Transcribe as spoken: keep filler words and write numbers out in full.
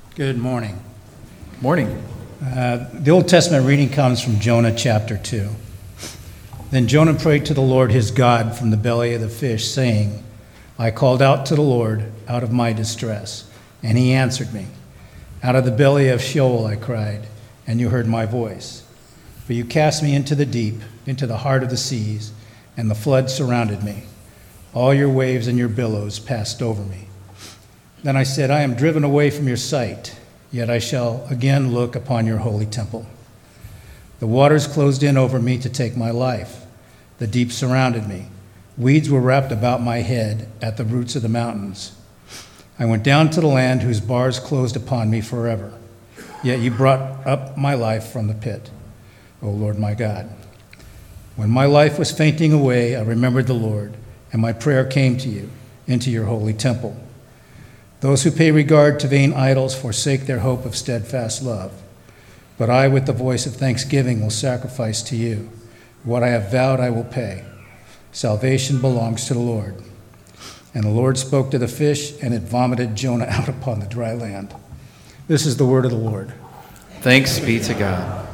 Good morning. Morning. Uh, the Old Testament reading comes from Jonah chapter two. Then Jonah prayed to the Lord his God from the belly of the fish, saying, I called out to the Lord out of my distress, and he answered me. Out of the belly of Sheol I cried, and you heard my voice. For you cast me into the deep, into the heart of the seas, and the flood surrounded me. All your waves and your billows passed over me. Then I said, I am driven away from your sight, yet I shall again look upon your holy temple. The waters closed in over me to take my life. The deep surrounded me. Weeds were wrapped about my head at the roots of the mountains. I went down to the land whose bars closed upon me forever. Yet you brought up my life from the pit, O Lord my God. When my life was fainting away, I remembered the Lord, and my prayer came to you, into your holy temple. Those who pay regard to vain idols forsake their hope of steadfast love. But I, with the voice of thanksgiving, will sacrifice to you. What I have vowed I will pay. Salvation belongs to the Lord. And the Lord spoke to the fish, and it vomited Jonah out upon the dry land. This is the word of the Lord. Thanks be to God.